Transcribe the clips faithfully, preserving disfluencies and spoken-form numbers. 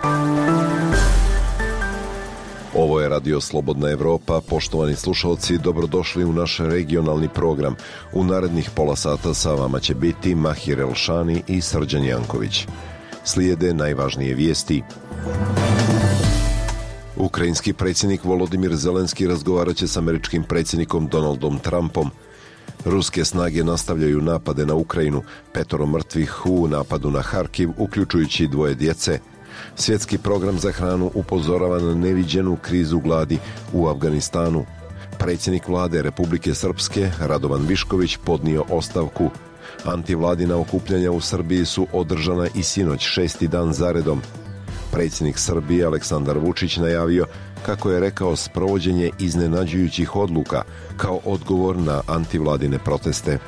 Ovo je Radio Slobodna Evropa. Poštovani slušalci, dobrodošli u naš regionalni program. U narednih pola sata sa vama će biti Mahir Elšani i Srđan Janković. Slijede najvažnije vijesti. Ukrajinski predsjednik Volodimir Zelenski razgovarat će s američkim predsjednikom Donaldom Trumpom. Ruske snage nastavljaju napade na Ukrajinu, petoro mrtvih u napadu na Harkiv, uključujući dvoje djece. Svjetski program za hranu upozorava na neviđenu krizu gladi u Afganistanu. Predsjednik vlade Republike Srpske, Radovan Višković, podnio ostavku. Antivladina okupljanja u Srbiji su održana i sinoć šesti dan zaredom. Predsjednik Srbije Aleksandar Vučić najavio, kako je rekao, sprovođenje iznenađujućih odluka kao odgovor na antivladine proteste.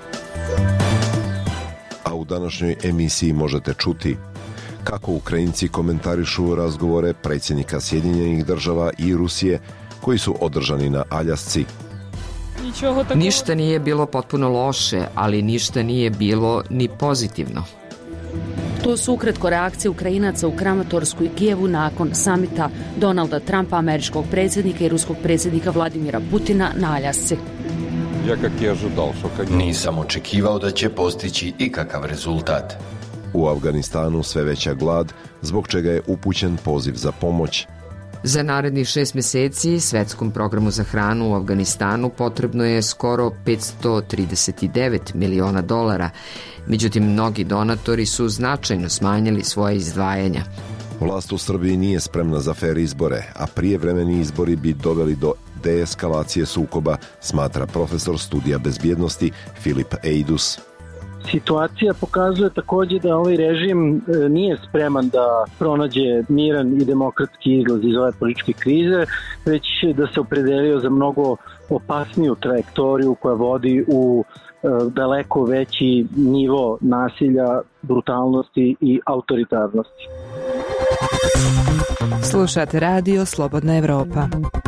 A u današnjoj emisiji možete čuti kako Ukrajinci komentarišu razgovore predsjednika Sjedinjenih država i Rusije koji su održani na Aljasci. Ništa nije bilo potpuno loše, ali ništa nije bilo ni pozitivno. To su ukratko reakcije Ukrajinaca u Kramatorsku i Kijevu nakon samita Donalda Trumpa, američkog predsjednika, i ruskog predsjednika Vladimira Putina na Aljasci. Nisam očekivao da će postići ikakav rezultat. U Afganistanu sve veća glad, zbog čega je upućen poziv za pomoć. Za narednih šest mjeseci svetskom programu za hranu u Afganistanu potrebno je skoro petsto trideset devet miliona dolara. Međutim, mnogi donatori su značajno smanjili svoje izdvajanja. Vlast u Srbiji nije spremna za fer izbore, a prijevremeni izbori bi doveli do deeskalacije sukoba, smatra profesor studija bezbjednosti Filip Eidus. Situacija pokazuje također da ovaj režim nije spreman da pronađe miran i demokratski izlaz iz ove političke krize, već da se opredelio za mnogo opasniju trajektoriju koja vodi u daleko veći nivo nasilja, brutalnosti i autoritarnosti. Slušate Radio Slobodna Evropa.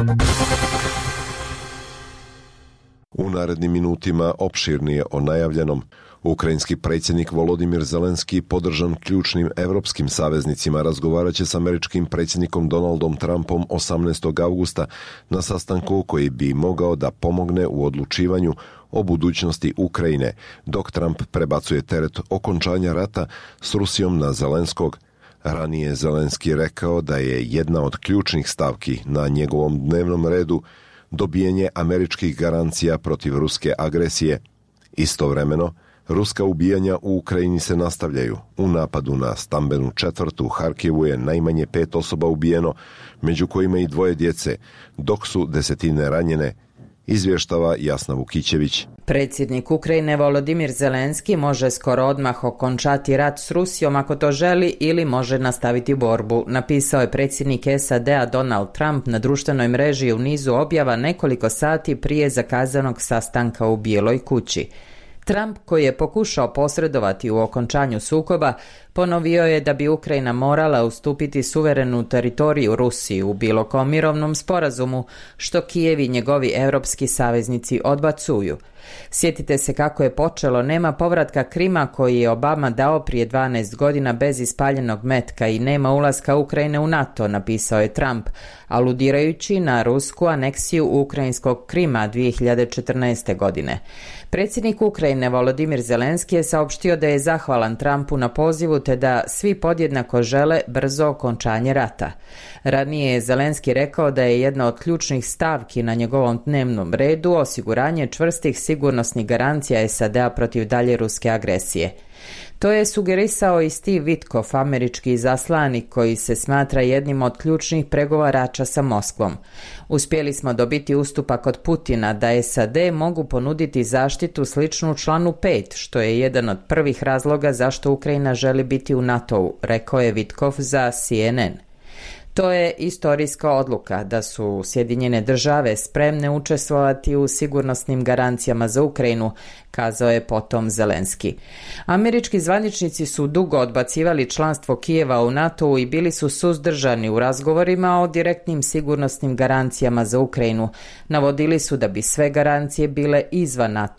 U narednim minutima opširnije o najavljenom. Ukrajinski predsjednik Volodimir Zelenski, podržan ključnim evropskim saveznicima, razgovarat će s američkim predsjednikom Donaldom Trumpom osamnaestog avgusta na sastanku koji bi mogao da pomogne u odlučivanju o budućnosti Ukrajine, dok Trump prebacuje teret okončanja rata s Rusijom na Zelenskog. Ranije Zelenski rekao da je jedna od ključnih stavki na njegovom dnevnom redu dobijanje američkih garancija protiv ruske agresije. Istovremeno, ruska ubijanja u Ukrajini se nastavljaju. U napadu na stambenu četvrt u Harkivu je najmanje pet osoba ubijeno, među kojima i dvoje djece, dok su desetine ranjene, izvještava Jasna Vukićević. Predsjednik Ukrajine Volodimir Zelenski može skoro odmah okončati rat s Rusijom ako to želi ili može nastaviti borbu, napisao je predsjednik S A D-a Donald Trump na društvenoj mreži u nizu objava nekoliko sati prije zakazanog sastanka u Bijeloj kući. Trump, koji je pokušao posredovati u okončanju sukoba, ponovio je da bi Ukrajina morala ustupiti suverenu teritoriju Rusiji u bilo kom mirovnom sporazumu, što Kijev i njegovi europski saveznici odbacuju. Sjetite se kako je počelo, nema povratka Krima koji je Obama dao prije dvanaest godina bez ispaljenog metka i nema ulaska Ukrajine u NATO, napisao je Trump, aludirajući na rusku aneksiju ukrajinskog Krima dvije hiljade četrnaeste. godine. Predsjednik Ukrajine Volodimir Zelenski je saopštio da je zahvalan Trumpu na pozivu te da svi podjednako žele brzo okončanje rata. Ranije je Zelenski rekao da je jedna od ključnih stavki na njegovom dnevnom redu osiguranje čvrstih sigurnosnih garancija S A D-a protiv dalje ruske agresije. To je sugerisao i Steve Witkoff, američki izaslanik koji se smatra jednim od ključnih pregovarača sa Moskvom. Uspjeli smo dobiti ustupak od Putina da S A D mogu ponuditi zaštitu sličnu članu pet, što je jedan od prvih razloga zašto Ukrajina želi biti u NATO-u, rekao je Witkoff za C N N. To je istorijska odluka da su Sjedinjene države spremne učestvovati u sigurnosnim garancijama za Ukrajinu, kazao je potom Zelenski. Američki zvaničnici su dugo odbacivali članstvo Kijeva u NATO-u i bili su suzdržani u razgovorima o direktnim sigurnosnim garancijama za Ukrajinu. Navodili su da bi sve garancije bile izvan NATO-a.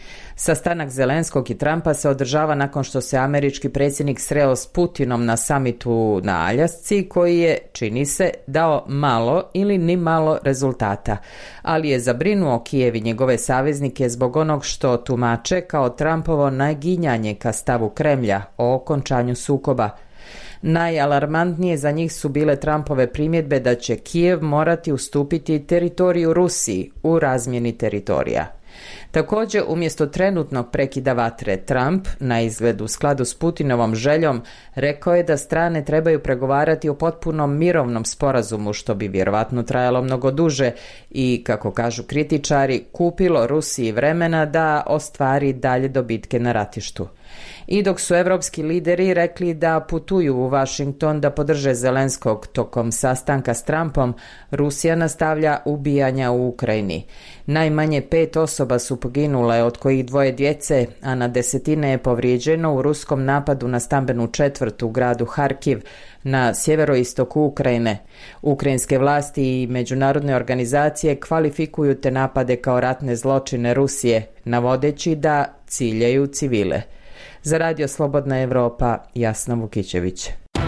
Sastanak Zelenskog i Trumpa se održava nakon što se američki predsjednik sreo s Putinom na samitu na Aljasci, koji je, čini se, dao malo ili ni malo rezultata, ali je zabrinuo Kijev i njegove saveznike zbog onog što tumače kao Trumpovo naginjanje ka stavu Kremlja o okončanju sukoba. Najalarmantnije za njih su bile Trumpove primjedbe da će Kijev morati ustupiti teritoriju Rusiji u razmjeni teritorija. Također, umjesto trenutnog prekida vatre, Trump, na izgled u skladu s Putinovom željom, rekao je da strane trebaju pregovarati o potpunom mirovnom sporazumu, što bi vjerovatno trajalo mnogo duže i, kako kažu kritičari, kupilo Rusiji vremena da ostvari dalje dobitke na ratištu. I dok su evropski lideri rekli da putuju u Washington da podrže Zelenskog tokom sastanka s Trumpom, Rusija nastavlja ubijanja u Ukrajini. Najmanje pet osoba su poginule, od kojih dvoje djece, a na desetine je povrijeđeno u ruskom napadu na stambenu četvrt u gradu Harkiv na sjeveroistoku Ukrajine. Ukrajinske vlasti i međunarodne organizacije kvalifikuju te napade kao ratne zločine Rusije, navodeći da ciljaju civile. Za Radio Slobodna Evropa, Jasna Vukićević.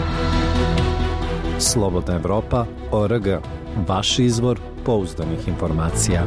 Slobodna Evropa, O R G, vaš izvor pouzdanih informacija.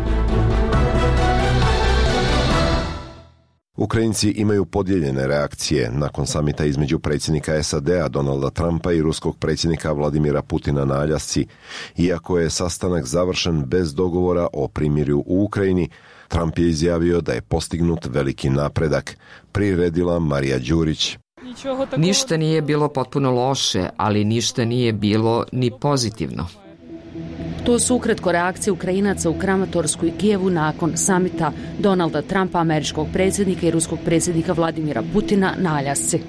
Ukrajinci imaju podijeljene reakcije nakon samita između predsjednika S A D-a Donalda Trumpa i ruskog predsjednika Vladimira Putina na Aljasci. Iako je sastanak završen bez dogovora o primirju u Ukrajini, Trump je izjavio da je postignut veliki napredak, priredila Marija Đurić. Ništa nije bilo potpuno loše, ali ništa nije bilo ni pozitivno. To su ukratko reakcije Ukrajinaca u Kramatorsku i Kijevu nakon samita Donalda Trumpa, američkog predsjednika, i ruskog predsjednika Vladimira Putina na Aljasci.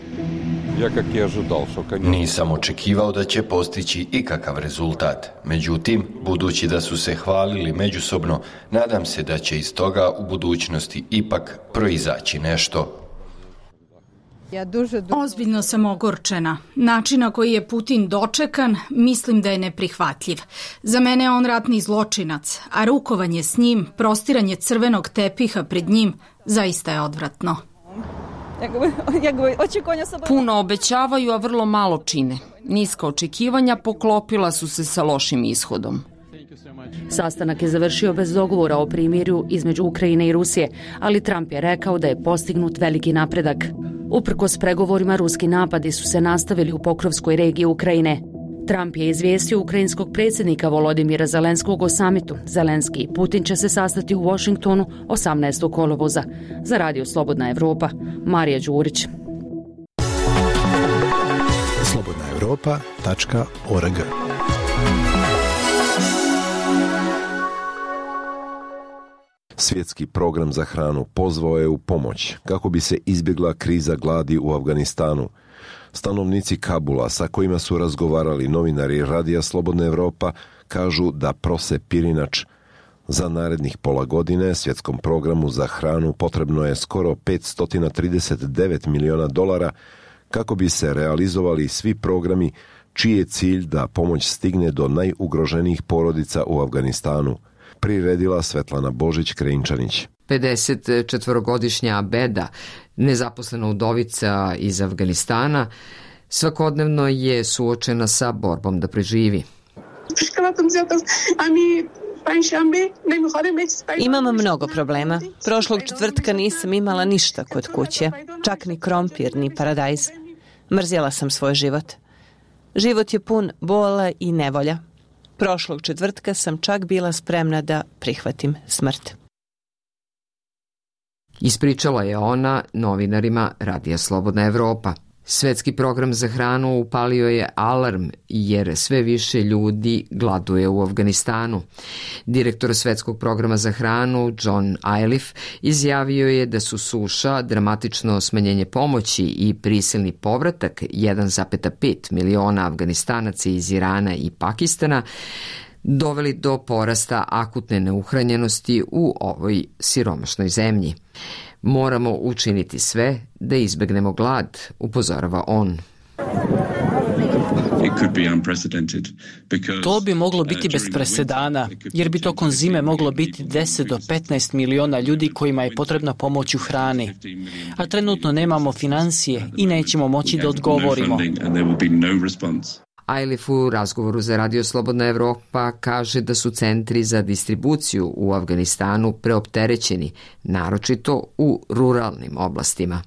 Nisam očekivao da će postići ikakav rezultat. Međutim, budući da su se hvalili međusobno, nadam se da će iz toga u budućnosti ipak proizaći nešto. Ozbiljno sam ogorčena. Način na koji je Putin dočekan, mislim da je neprihvatljiv. Za mene je on ratni zločinac, a rukovanje s njim, prostiranje crvenog tepiha pred njim, zaista je odvratno. Puno obećavaju, a vrlo malo čine. Niska očekivanja poklopila su se sa lošim ishodom. Sastanak je završio bez dogovora o primirju između Ukrajine i Rusije, ali Trump je rekao da je postignut veliki napredak. Uprkos pregovorima, ruski napadi su se nastavili u Pokrovskoj regiji Ukrajine. Trump je izvijestio ukrajinskog predsjednika Volodimira Zelenskog o samitu. Zelenski i Putin će se sastati u Washingtonu osamnaestog kolovoza. Za Radio Slobodna Evropa, Marija Đurić. slobodna evropa tačka org. Svjetski program za hranu pozvao je u pomoć kako bi se izbjegla kriza gladi u Afganistanu. Stanovnici Kabula, sa kojima su razgovarali novinari Radija Slobodna Evropa, kažu da prose pirinač. Za narednih pola godine svjetskom programu za hranu potrebno je skoro petsto trideset devet miliona dolara kako bi se realizovali svi programi čiji je cilj da pomoć stigne do najugroženijih porodica u Afganistanu, priredila Svetlana Božić-Krejinčanić. pedesetčetvorogodišnja Abeda, nezaposlena udovica iz Afganistana, svakodnevno je suočena sa borbom da preživi. Imam mnogo problema. Prošlog četvrtka nisam imala ništa kod kuće, čak ni krompir, ni paradajz. Mrzjela sam svoj život. Život je pun bola i nevolja. Prošlog četvrtka sam čak bila spremna da prihvatim smrt. Ispričala je ona novinarima Radija Slobodna Evropa. Svetski program za hranu upalio je alarm jer sve više ljudi gladuje u Afganistanu. Direktor Svetskog programa za hranu John Iliff izjavio je da su suša, dramatično smanjenje pomoći i prisilni povratak jedan zarez pet miliona Afganistanaca iz Irana i Pakistana doveli do porasta akutne neuhranjenosti u ovoj siromašnoj zemlji. Moramo učiniti sve da izbegnemo glad, upozorava on. To bi moglo biti bez presedana, jer bi tokom zime moglo biti deset do petnaest miliona ljudi kojima je potrebna pomoć u hrani. A trenutno nemamo financije i nećemo moći da odgovorimo. Ailif u razgovoru za Radio Slobodna Evropa kaže da su centri za distribuciju u Afganistanu preopterećeni, naročito u ruralnim oblastima.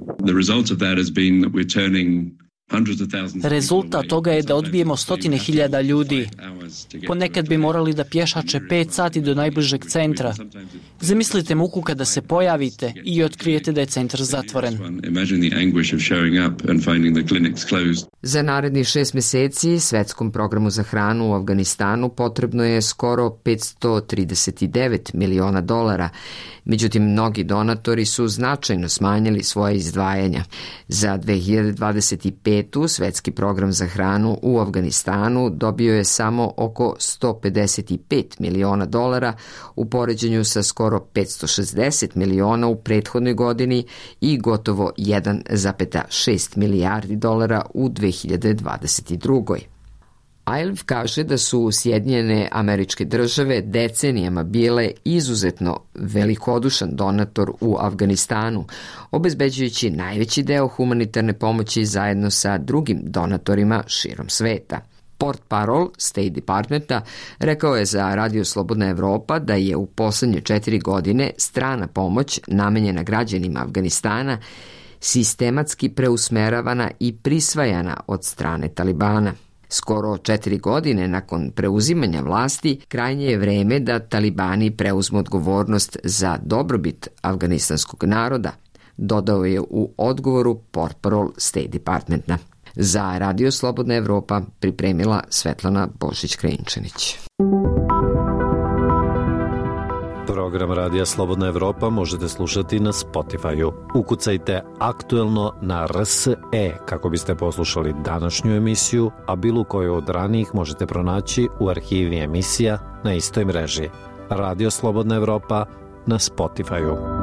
Rezultat toga je da odbijemo stotine hiljada ljudi. Ponekad bi morali da pješače pet sati do najbližeg centra. Zamislite muku kada se pojavite i otkrijete da je centar zatvoren. Za narednih šest meseci Svetskom programu za hranu u Afganistanu potrebno je skoro petsto trideset devet miliona dolara. Međutim, mnogi donatori su značajno smanjili svoje izdvajanja. Za dve hiljade dvadeset petu. Svetski program za hranu u Afganistanu dobio je samo oko sto pedeset pet miliona dolara u poređenju sa skoro petsto šezdeset miliona u prethodnoj godini i gotovo jedan zarez šest milijardi dolara u dve hiljade dvadeset drugoj. Ailif kaže da su Sjedinjene Američke Države decenijama bile izuzetno velikodušan donator u Afganistanu, obezbeđujući najveći deo humanitarne pomoći zajedno sa drugim donatorima širom sveta. Portparol State Departmenta rekao je za Radio Slobodna Evropa da je u poslednje četiri godine strana pomoć namenjena građanima Afganistana sistematski preusmeravana i prisvajana od strane Talibana. Skoro četiri godine nakon preuzimanja vlasti, krajnje je vreme da Talibani preuzmu odgovornost za dobrobit afganistanskog naroda, dodao je u odgovoru Portparol State Departmenta. Za Radio Slobodna Evropa pripremila Svetlana Božić-Krajinčanić. Program Radija Slobodna Evropa možete slušati na Spotify-u. Ukucajte aktuelno na R S E kako biste poslušali današnju emisiju, a bilo koju od ranijih možete pronaći u arhivi emisija na istoj mreži. Radio Slobodna Evropa na Spotify-u.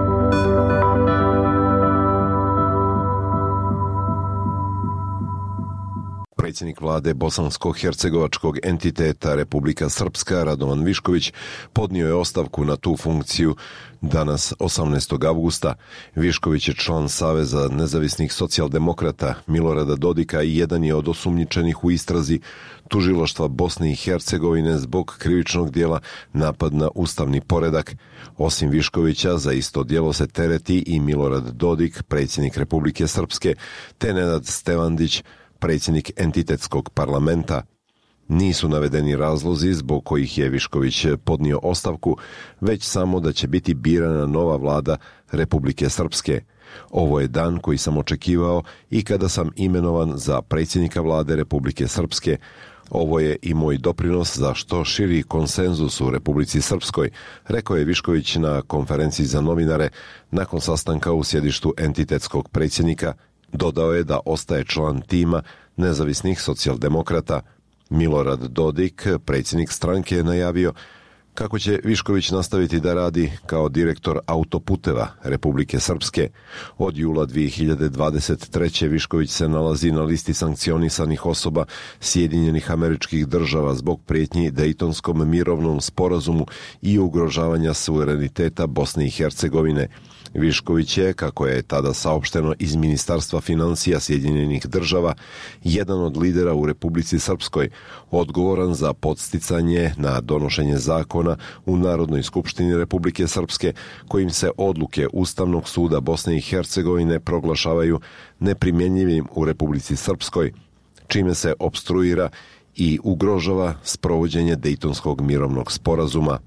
Predsjednik vlade bosansko-hercegovačkog entiteta Republika Srpska Radovan Višković podnio je ostavku na tu funkciju danas osamnaestog avgusta. Višković je član Saveza nezavisnih socijaldemokrata Milorada Dodika i jedan je od osumnjičenih u istrazi tužilaštva Bosne i Hercegovine zbog krivičnog dijela napad na ustavni poredak. Osim Viškovića, za isto djelo se tereti i Milorad Dodik, predsjednik Republike Srpske, te Nenad Stevandić, predsjednik entitetskog parlamenta. Nisu navedeni razlozi zbog kojih je Višković podnio ostavku, već samo da će biti birana nova vlada Republike Srpske. Ovo je dan koji sam očekivao i kada sam imenovan za predsjednika vlade Republike Srpske. Ovo je i moj doprinos za što širi konsenzus u Republici Srpskoj, rekao je Višković na konferenciji za novinare nakon sastanka u sjedištu entitetskog predsjednika. Dodao je da ostaje član tima nezavisnih socijaldemokrata. Milorad Dodik, predsjednik stranke, je najavio kako će Višković nastaviti da radi kao direktor autoputeva Republike Srpske. Od jula dve hiljade dvadeset treće. Višković se nalazi na listi sankcionisanih osoba Sjedinjenih Američkih Država zbog prijetnji Dejtonskom mirovnom sporazumu i ugrožavanja suvereniteta Bosne i Hercegovine. Višković je, kako je tada saopšteno iz Ministarstva financija Sjedinjenih Država, jedan od lidera u Republici Srpskoj, odgovoran za podsticanje na donošenje zakona u Narodnoj skupštini Republike Srpske, kojim se odluke Ustavnog suda Bosne i Hercegovine proglašavaju neprimjenjivim u Republici Srpskoj, čime se opstruira i ugrožava sprovođenje Dejtonskog mirovnog sporazuma.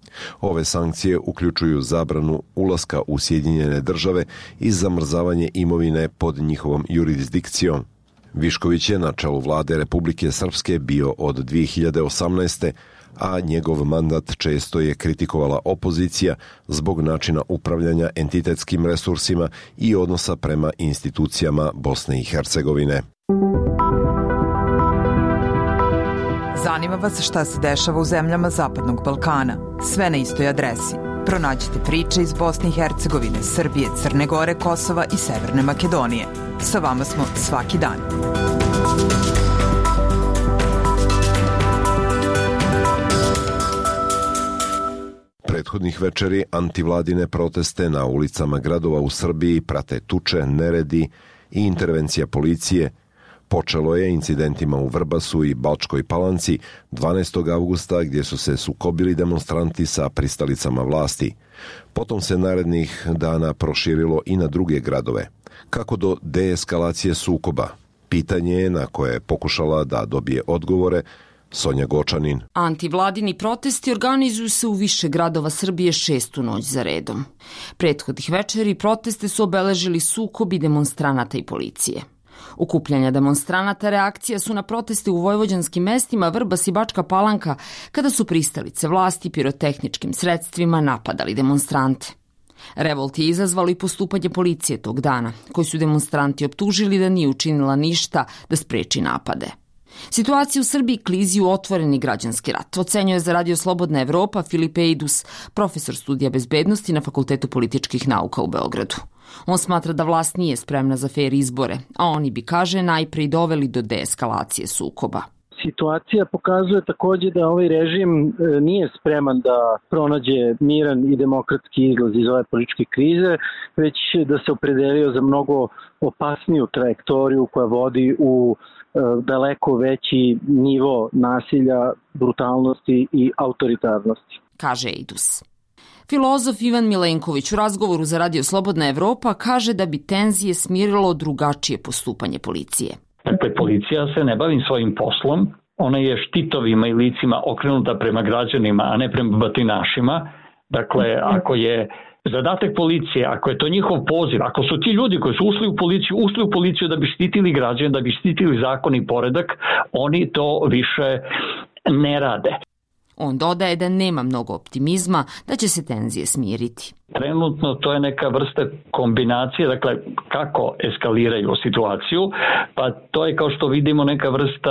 Ove sankcije uključuju zabranu ulaska u Sjedinjene Države i zamrzavanje imovine pod njihovom jurisdikcijom. Višković je na čelu vlade Republike Srpske bio od dve hiljade osamnaeste. a njegov mandat često je kritikovala opozicija zbog načina upravljanja entitetskim resursima i odnosa prema institucijama Bosne i Hercegovine. Zanima vas šta se dešava u zemljama Zapadnog Balkana? Sve na istoj adresi. Pronađite priče iz Bosne i Hercegovine, Srbije, Crne Gore, Kosova i Severne Makedonije. Sa vama smo svaki dan. Prethodnih večeri antivladine proteste na ulicama gradova u Srbiji prate tuče, neredi i intervencija policije. Počelo je incidentima u Vrbasu i Bačkoj Palanci dvanaestog avgusta gdje su se sukobili demonstranti sa pristalicama vlasti. Potom se narednih dana proširilo i na druge gradove. Kako do deeskalacije sukoba? Pitanje je na koje je pokušala da dobije odgovore Sonja Gočanin. Antivladini protesti organizuju se u više gradova Srbije šestu noć za redom. Prethodnih večeri proteste su obeležili sukobi demonstranata i policije. Okupljanja demonstranata reakcija su na proteste u vojvođanskim mestima Vrbas i Bačka Palanka, kada su pristalice vlasti pirotehničkim sredstvima napadali demonstrante. Revolt je izazvalo i postupanje policije tog dana, koji su demonstranti optužili da nije učinila ništa da spreči napade. Situacija u Srbiji klizi u otvoreni građanski rat, ocenjuje za Radio Slobodna Evropa Filip Eidus, profesor studija bezbednosti na Fakultetu političkih nauka u Beogradu. On smatra da vlast nije spremna za fer izbore, a oni bi, kaže, najpre doveli do deeskalacije sukoba. Situacija pokazuje takođe da ovaj režim nije spreman da pronađe miran i demokratski izlaz iz ove političke krize, već da se opredelio za mnogo opasniju trajektoriju koja vodi u daleko veći nivo nasilja, brutalnosti i autoritarnosti, kaže Eidus. Filozof Ivan Milenković u razgovoru za Radio Slobodna Evropa kaže da bi tenzije smirilo drugačije postupanje policije. Dakle, policija se ne bavi svojim poslom, ona je štitovima i licima okrenuta prema građanima, a ne prema batinašima. Dakle, ako je zadatak policije, ako je to njihov poziv, ako su ti ljudi koji su ušli u policiju, ušli u policiju da bi štitili građane, da bi štitili zakon i poredak, oni to više ne rade. On dodaje da nema mnogo optimizma da će se tenzije smiriti. Trenutno to je neka vrsta kombinacije, dakle kako eskaliraju situaciju, pa to je kao što vidimo neka vrsta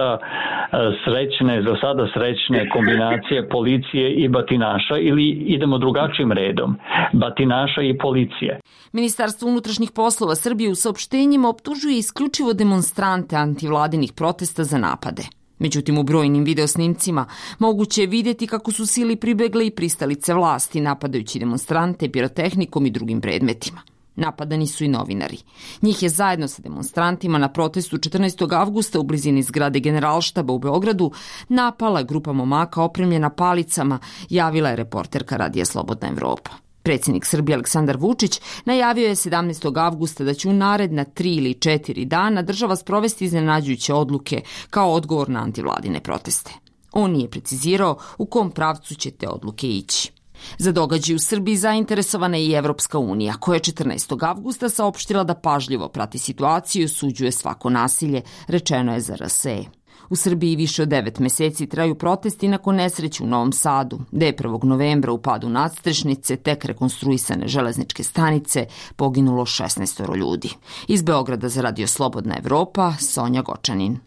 srećne, za sada srećne kombinacije policije i batinaša, ili idemo drugačijim redom, batinaša i policije. Ministarstvo unutrašnjih poslova Srbije u saopštenjima optužuje isključivo demonstrante antivladinih protesta za napade. Međutim, u brojnim videosnimcima moguće je vidjeti kako su sili pribegle i pristalice vlasti, napadajući demonstrante pirotehnikom i drugim predmetima. Napadani su i novinari. Njih je zajedno sa demonstrantima na protestu četrnaestog avgusta u blizini zgrade Generalštaba u Beogradu napala grupa momaka opremljena palicama, javila je reporterka Radija Slobodna Evropa. Predsjednik Srbije Aleksandar Vučić najavio je sedamnaestog avgusta da će u naredna tri ili četiri dana država sprovesti iznenađujuće odluke kao odgovor na antivladine proteste. On nije precizirao u kom pravcu će te odluke ići. Za događaj u Srbiji zainteresovana je i Evropska unija, koja je četrnaestog avgusta saopštila da pažljivo prati situaciju i osuđuje svako nasilje, rečeno je za R S E. U Srbiji više od devet meseci traju protesti nakon nesreće u Novom Sadu, gde je prvog novembra u padu nadstrešnice, tek rekonstruisane železničke stanice, poginulo šesnaest ljudi. Iz Beograda za Radio Slobodna Evropa, Sonja Gočanin.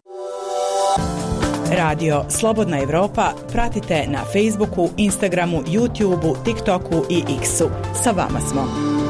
Radio Slobodna Evropa pratite na Facebooku, Instagramu, YouTubeu, TikToku i X-u. Sa vama smo.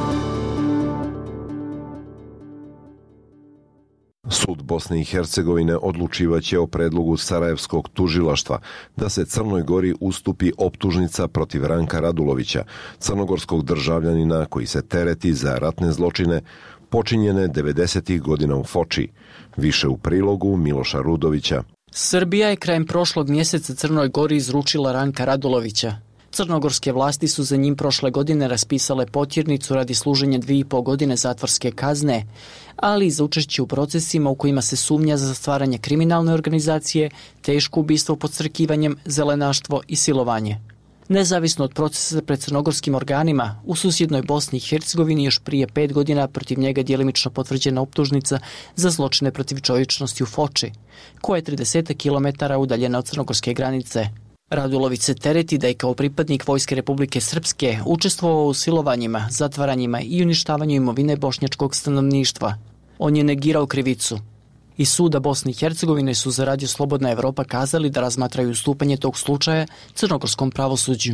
Sud Bosne i Hercegovine odlučivaće o predlogu Sarajevskog tužilaštva da se Crnoj Gori ustupi optužnica protiv Ranka Radulovića, crnogorskog državljanina koji se tereti za ratne zločine počinjene devedesetih godina u Foči. Više u prilogu Miloša Rudovića. Srbija je krajem prošlog mjeseca Crnoj Gori izručila Ranka Radulovića. Crnogorske vlasti su za njim prošle godine raspisale potjernicu radi služenja dvije i po godine zatvorske kazne, ali i za učešće u procesima u kojima se sumnja za stvaranje kriminalne organizacije, teško ubistvo podstrekivanjem, zelenaštvo i silovanje. Nezavisno od procesa pred crnogorskim organima, u susjednoj Bosni i Hercegovini još prije pet godina protiv njega djelimično potvrđena optužnica za zločine protiv čovječnosti u Foči, koja je trideset kilometara udaljena od crnogorske granice. Radulović se tereti da je kao pripadnik Vojske Republike Srpske učestvovao u silovanjima, zatvaranjima i uništavanju imovine bošnjačkog stanovništva. On je negirao krivicu. Iz suda Bosne i Hercegovine su za Radio Slobodna Evropa kazali da razmatraju ustupanje tog slučaja crnogorskom pravosuđu.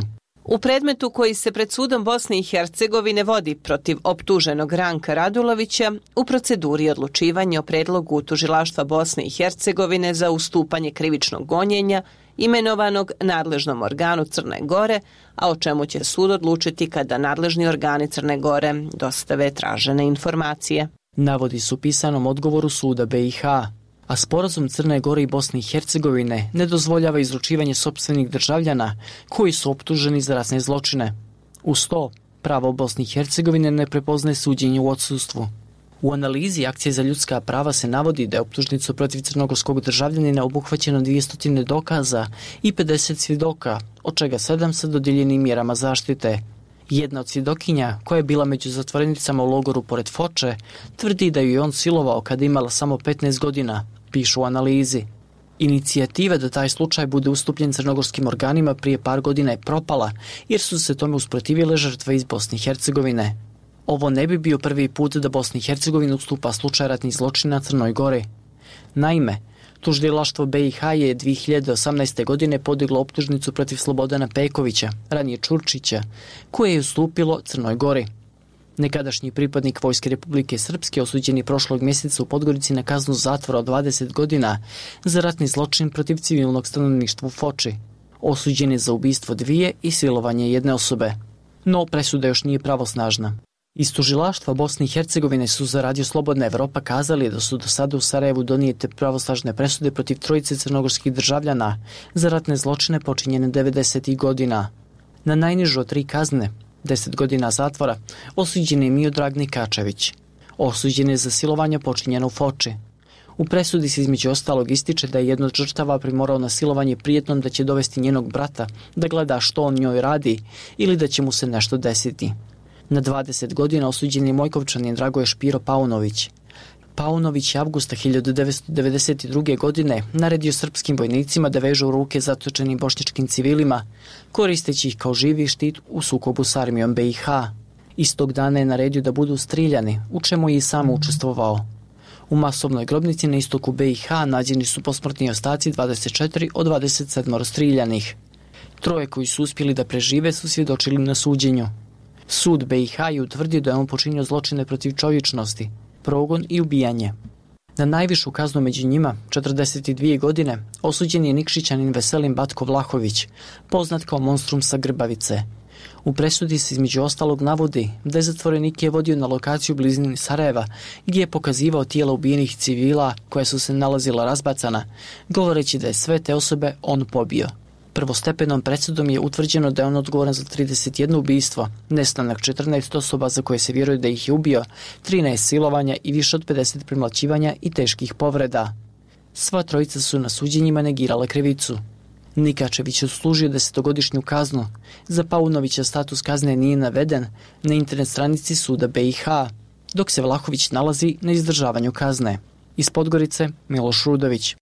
U predmetu koji se pred sudom Bosne i Hercegovine vodi protiv optuženog Ranka Radulovića, u proceduri je odlučivanje o predlogu tužilaštva Bosne i Hercegovine za ustupanje krivičnog gonjenja imenovanog nadležnom organu Crne Gore, a o čemu će sud odlučiti kada nadležni organi Crne Gore dostave tražene informacije. Navodi su u pisanom odgovoru suda B i H, a sporazum Crne Gore i Bosne i Hercegovine ne dozvoljava izručivanje sopstvenih državljana koji su optuženi za ratne zločine. Uz to, pravo Bosne i Hercegovine ne prepoznaje suđenje u odsustvu. U analizi Akcije za ljudska prava se navodi da je optužnicu protiv crnogorskog državljanina obuhvaćeno dvjesto dokaza i pedeset svjedoka, od čega sedam sa dodijeljenim mjerama zaštite. Jedna od svjedokinja, koja je bila među zatvorenicama u logoru pored Foče, tvrdi da ju je on silovao kada imala samo petnaest godina, pišu u analizi. Inicijativa da taj slučaj bude ustupljen crnogorskim organima prije par godina je propala, jer su se tome usprotivile žrtve iz Bosne i Hercegovine. Ovo ne bi bio prvi put da Bosna i Hercegovina ustupa slučaj ratnih zločina Crnoj Gori. Naime, tužilaštvo B i H je dvije hiljade osamnaeste. godine podiglo optužnicu protiv Slobodana Pekovića, ranije Čurčića, koje je ustupilo Crnoj Gori. Nekadašnji pripadnik Vojske Republike Srpske osuđen je prošlog mjeseca u Podgorici na kaznu zatvora od dvadeset godina za ratni zločin protiv civilnog stanovništva u Foči. Osuđen je za ubistvo dvije i silovanje jedne osobe. No, presuda još nije pravosnažna. Iz tužilaštva Bosne i Hercegovine su za Radio Slobodna Evropa kazali da su do sada u Sarajevu donijete pravosnažne presude protiv trojice crnogorskih državljana za ratne zločine počinjene devedesetih godina. Na najnižu od tri kazne, deset godina zatvora, osuđen je Miodrag Nikačević. Osuđen je za silovanje počinjeno u Foči. U presudi se između ostalog ističe da je jedno od žrtava primorao na silovanje prijetnom da će dovesti njenog brata da gleda što on njoj radi ili da će mu se nešto desiti. Na dvadeset godina osuđen je Mojkovčanin Dragoje Špiro Paunović. Paunović je avgusta hiljadu devetsto devedeset druge. godine naredio srpskim vojnicima da vežu ruke zatočenim bošnjačkim civilima, koristeći ih kao živi štit u sukobu s armijom B i H. Istog dana je naredio da budu striljani, u čemu je i sam učestvovao. U masovnoj grobnici na istoku B i H nađeni su posmrtni ostaci dvadeset četiri od dvadeset sedam striljanih. Troje koji su uspjeli da prežive su svjedočili na suđenju. Sud B i H je utvrdio da je on počinio zločine protiv čovječnosti, progon i ubijanje. Na najvišu kaznu među njima, četrdeset dvije godine, osuđen je Nikšićanin Veselin Batko Vlahović, poznat kao monstrum sa Grbavice. U presudi se između ostalog navodi da je zatvorenik je vodio na lokaciju u blizini Sarajeva, gdje je pokazivao tijela ubijenih civila koja su se nalazila razbacana, govoreći da je sve te osobe on pobio. Prvostepenom presudom je utvrđeno da je on odgovoran za trideset jedno ubistvo, nestanak četrnaest osoba za koje se vjeruje da ih je ubio, trinaest silovanja i više od pedeset premlaćivanja i teških povreda. Sva trojica su na suđenjima negirala krivicu. Nikačević je odslužio desetogodišnju kaznu. Za Paunovića status kazne nije naveden na internet stranici suda B i H, dok se Vlahović nalazi na izdržavanju kazne. Iz Podgorice, Miloš Rudović.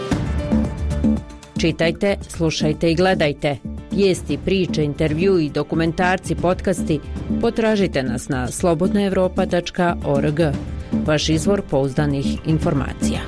Čitajte, slušajte i gledajte. Vijesti, priče, intervju i dokumentarci, podcasti potražite nas na slobodna evropa tačka org. Vaš izvor pouzdanih informacija.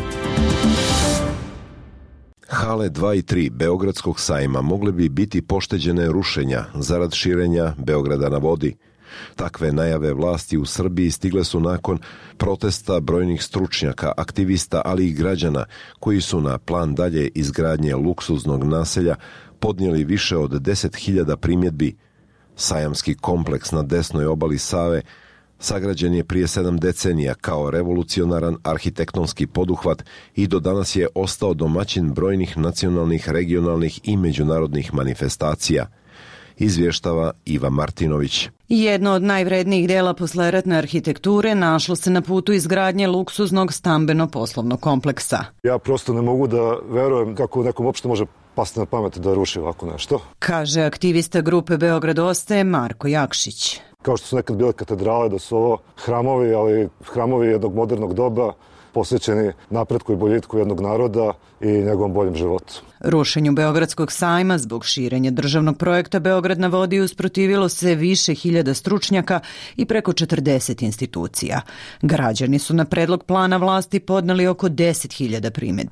Hale dva i tri Beogradskog sajma mogle bi biti pošteđene rušenja zarad širenja Beograda na vodi. Takve najave vlasti u Srbiji stigle su nakon protesta brojnih stručnjaka, aktivista, ali i građana koji su na plan dalje izgradnje luksuznog naselja podnijeli više od deset hiljada primjedbi. Sajamski kompleks na desnoj obali Save sagrađen je prije sedam decenija kao revolucionaran arhitektonski poduhvat i do danas je ostao domaćin brojnih nacionalnih, regionalnih i međunarodnih manifestacija. Izvještava Iva Martinović. Jedno od najvrednijih dela posleratne arhitekture našlo se na putu izgradnje luksuznog stambeno-poslovnog kompleksa. Ja prosto ne mogu da verujem kako nekom uopšte može pasti na pamet da ruši ovako nešto, kaže aktivista grupe Beograd ostaje Marko Jakšić. Kao što su nekad bile katedrale, da su ovo hramovi, ali hramovi jednog modernog doba, posvećeni napretku i boljitku jednog naroda i njegovom boljem životu. Rušenju Beogradskog sajma zbog širenja državnog projekta Beograd na vodi usprotivilo se više hiljada stručnjaka i preko četrdeset institucija. Građani su na predlog plana vlasti podneli oko deset hiljada primjedbi.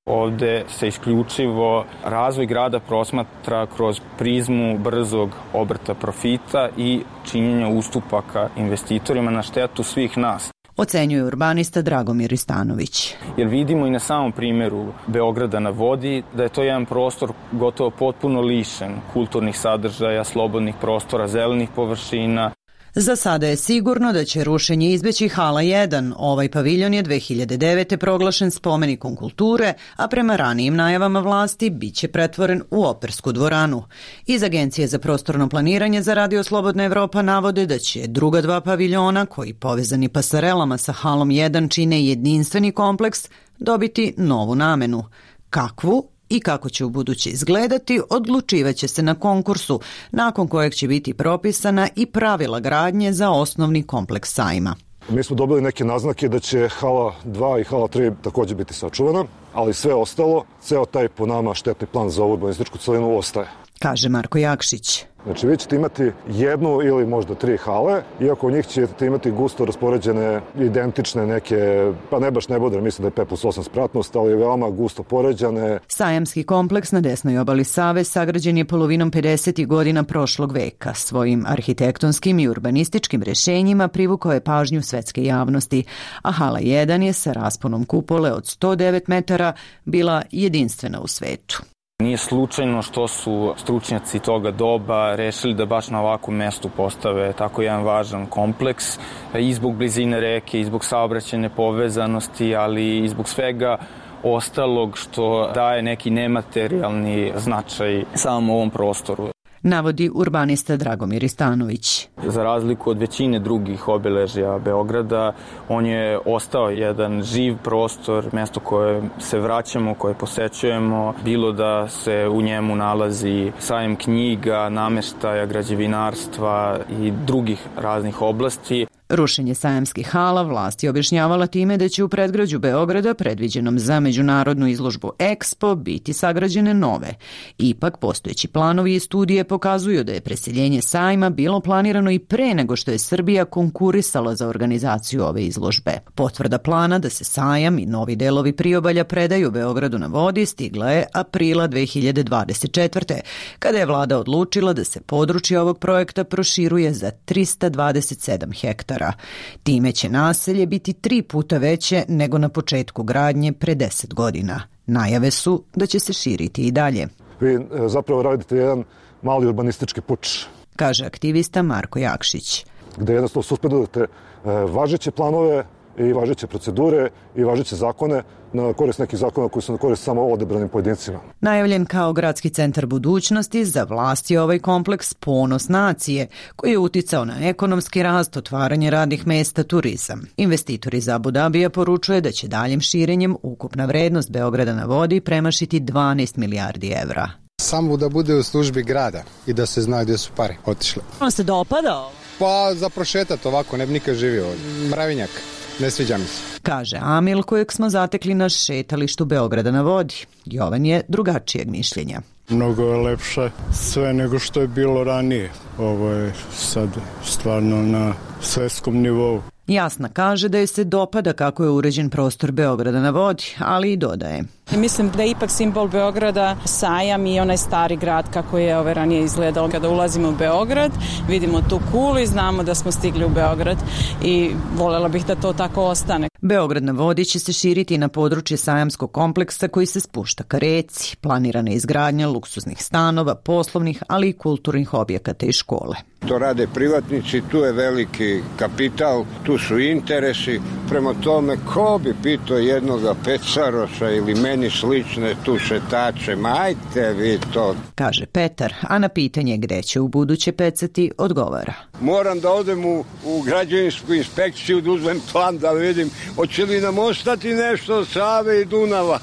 Ovde se isključivo razvoj grada prosmatra kroz prizmu brzog obrta profita i činjenja ustupaka investitorima na štetu svih nas. Ocenjuje urbanista Dragomir Istanović. Jer vidimo i na samom primjeru Beograda na vodi da je to jedan prostor gotovo potpuno lišen kulturnih sadržaja, slobodnih prostora, zelenih površina. Za sada je sigurno da će rušenje izbeći Hala jedan. Ovaj paviljon je dve hiljade devete. proglašen spomenikom kulture, a prema ranijim najavama vlasti biće pretvoren u opersku dvoranu. Iz Agencije za prostorno planiranje za Radio Slobodna Evropa navode da će druga dva paviljona, koji povezani pasarelama sa Halom jedan čine jedinstveni kompleks, dobiti novu namenu. Kakvu i kako će u buduće izgledati, odlučivaće se na konkursu, nakon kojeg će biti propisana i pravila gradnje za osnovni kompleks sajma. Mi smo dobili neke naznake da će Hala dva i Hala tri takođe biti sačuvana, ali sve ostalo, ceo taj po nama štetni plan za urbanističku celinu ostaje, kaže Marko Jakšić. Znači vi ćete imati jednu ili možda tri hale, iako u njih ćete imati gusto raspoređene, identične neke, pa ne baš ne bude, mislim da je pet plus osam spratnost, ali veoma gusto poređane. Sajamski kompleks na desnoj obali Save sagrađen je polovinom pedesetih godina prošlog veka. Svojim arhitektonskim i urbanističkim rešenjima privukao je pažnju svetske javnosti, a Hala jedan je sa rasponom kupole od sto devet metara bila jedinstvena u svetu. Nije slučajno što su stručnjaci toga doba rešili da baš na ovakvom mestu postave tako jedan važan kompleks i zbog blizine reke, i zbog saobraćajne povezanosti, ali i zbog svega ostalog što daje neki nematerijalni značaj samom ovom prostoru. Navodi urbanista Dragomir Istanović. Za razliku od većine drugih obeležja Beograda, on je ostao jedan živ prostor, mesto koje se vraćamo, koje posećujemo, bilo da se u njemu nalazi sajam knjiga, nameštaja, građevinarstva i drugih raznih oblasti. Rušenje sajamskih hala vlast je objašnjavala time da će u predgrađu Beograda, predviđenom za međunarodnu izložbu Expo, biti sagrađene nove. Ipak, postojeći planovi i studije pokazuju da je preseljenje sajma bilo planirano i pre nego što je Srbija konkurisala za organizaciju ove izložbe. Potvrda plana da se sajam i novi delovi priobalja predaju Beogradu na vodi stigla je aprila dve hiljade dvadeset četvrte. kada je vlada odlučila da se područje ovog projekta proširuje za trista dvadeset sedam hektara. Time će naselje biti tri puta veće nego na početku gradnje pre deset godina. Najave su da će se širiti i dalje. Vi zapravo radite jedan mali urbanistički puč, kaže aktivista Marko Jakšić. Gde jednostavno suspendujete važeće planove i važeće procedure i važeće zakone na korist nekih zakona koji su na korist samo odebranim pojedincima. Najavljen kao gradski centar budućnosti, za vlast je ovaj kompleks ponos nacije, koji je uticao na ekonomski rast, otvaranje radnih mesta, turizam. Investitor iz Abu Dabija poručuje da će daljem širenjem ukupna vrednost Beograda na vodi premašiti dvanaest milijardi evra. Samo da bude u službi grada i da se zna gdje su pare otišle. On se dopada? Pa za prošetat ovako, ne bi nikad živio ovdje. Mravinjak. Ne sviđa mi se. Kaže Amil, kojeg smo zatekli na šetalištu Beograda na vodi. Jovan je drugačijeg mišljenja. Mnogo je lepše sve nego što je bilo ranije. Ovo je sad stvarno na svetskom nivou. Jasna kaže da je se dopada kako je uređen prostor Beograda na vodi, ali i dodaje. Mislim da je ipak simbol Beograda sajam i onaj stari grad kako je ove ranije izgledao. Kada ulazimo u Beograd, vidimo tu kulu i znamo da smo stigli u Beograd i voljela bih da to tako ostane. Beograd na vodi će se širiti na područje sajamskog kompleksa koji se spušta ka reci. Planirana je izgradnja luksuznih stanova, poslovnih, ali i kulturnih objekata i škole. To rade privatnici, tu je veliki kapital, tu su interesi. Prema tome, ko bi pitao jednoga Pecaroša ili meni slične tu šetače, ma ajte vi to. Kaže Petar, a na pitanje gde će u buduće pecati odgovara. Moram da odem u, u građevinsku inspekciju, da uzmem plan da vidim hoće li nam ostati nešto od Save i Dunava.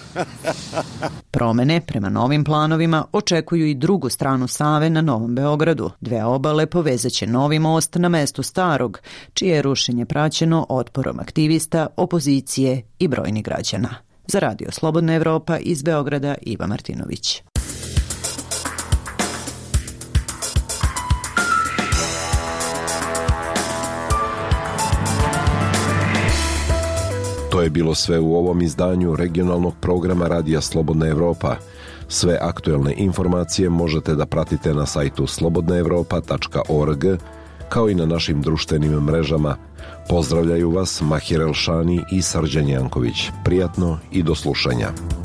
Promene prema novim planovima očekuju i drugu stranu Save na Novom Beogradu. Dve obale povezaće novi most na mestu starog, čije je rušenje praćeno otporom aktivista, opozicije i brojnih građana. Za Radio Slobodna Evropa iz Beograda, Iva Martinović. To je bilo sve u ovom izdanju regionalnog programa Radija Slobodna Evropa. Sve aktuelne informacije možete da pratite na sajtu slobodna evropa tačka org, kao i na našim društvenim mrežama. Pozdravljaju vas Mahir Elšani i Srđan Janković. Prijatno i do slušanja.